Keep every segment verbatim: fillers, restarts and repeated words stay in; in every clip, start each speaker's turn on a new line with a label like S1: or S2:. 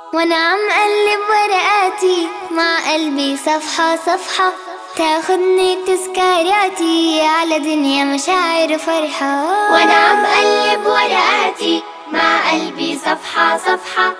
S1: وانا عم قلب ورقاتي مع قلبي صفحة صفحة، تاخدني تذكاراتي على دنيا مشاعر وفرحة.
S2: وانا عم قلب ورقاتي مع قلبي صفحة صفحة،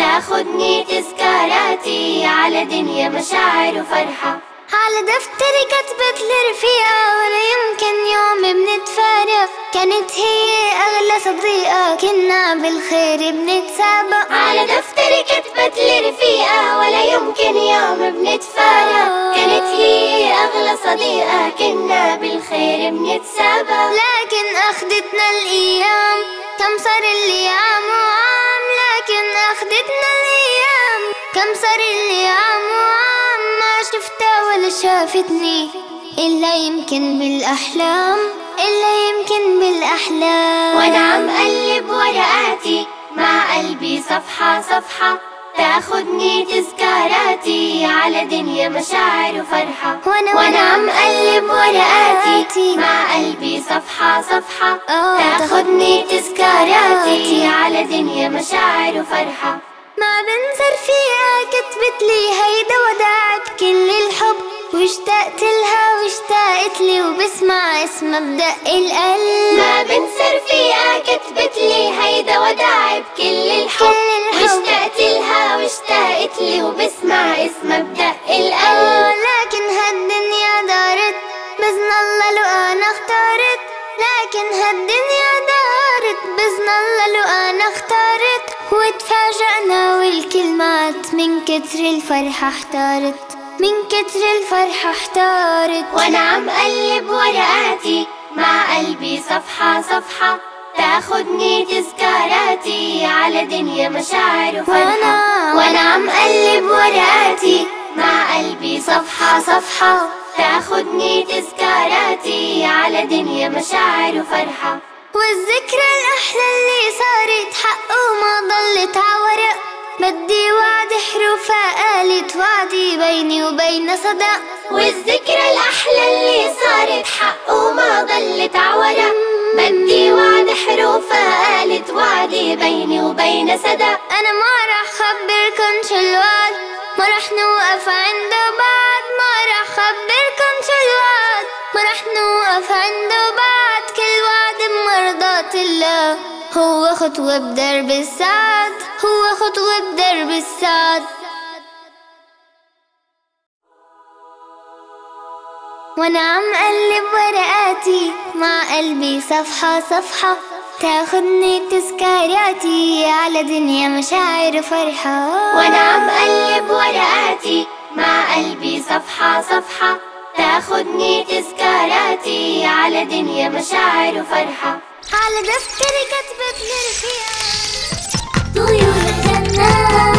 S2: تاخدني تذكاراتي على دنيا مشاعر وفرحة.
S1: على دفتري كتبت لرفيقة ولا يمكن يوم بنتفارق، كانت هي أغلى صديقة كنا بالخير بنتسابق.
S2: على دفتري كتبت لرفيقة ولا يمكن يوم بنتفارق، كانت هي أغلى صديقة كنا بالخير بنتسابق.
S1: لكن أخدتنا الأيام كم صار اللي عام وعام، لكن أخدتنا الأيام كم صار اللي عام وعام، ما شفتها ولا شافتني إلا يمكن بالأحلام، إلا يمكن بالأحلام.
S2: وأنا عم قلب ورقاتي مع قلبي صفحة صفحة، تاخدني تذكاراتي على دنيا مشاعر وفرحة.
S1: وأنا,
S2: وأنا عم قلب ورقاتي مع قلبي صفحة صفحة، تاخدني تذكاراتي على دنيا مشاعر وفرحة.
S1: ما بنسر فيها كتبت لي هيدا وداع بكل الحب، واشتقت لها واشتقت لي وبسمع اسمها بدق القلب.
S2: ما بنسر فيها كتبت لي هيدا وداع بكل الحب، واشتقت لها واشتقت لي وبسمع اسمها بدق القلب.
S1: لكن هالدنيا دارت بإذن الله لو أنا اختارت، لكن هالدنيا دارت بإذن الله لو أنا اختارت، وتفاجأنا والكلمات من كتر الفرحة احتارت، من كتر الفرحة احتارت.
S2: وانا عم قلب ورقاتي مع قلبي صفحة صفحة، تاخدني تذكاراتي على دنيا مشاعر وفرحة. وانا عم قلب ورقاتي مع قلبي صفحة صفحة، تاخدني تذكاراتي على دنيا مشاعر وفرحة.
S1: والذكرى الأحلى اللي صارت حق وما ضلت عورق، بدي وعد حروفها قالت وعدي بيني وبين صدق.
S2: والذكرى الأحلى اللي صارت حق وما ضلت عورق، بدي وعد حروفها قالت وعدي بيني وبين صدق.
S1: أنا ما رح خبركن شو الوعد، ما رح نوقف عنده بعد، ما رح خبركن شو الوعد، ما رح نوقف عنده بعد. كل وعد بمرضاة الله هو خطوة بدرب السعد، هو خطوة بدرب السعد. وانا عم قلب ورقاتي مع قلبي صفحة صفحة، تاخدني تذكاراتي على دنيا مشاعر وفرحة.
S2: وانا عم قلب ورقاتي مع قلبي صفحة صفحة، تاخدني تذكاراتي على دنيا مشاعر وفرحة.
S1: على دفتري كتبت لرفيقة طيور الجنة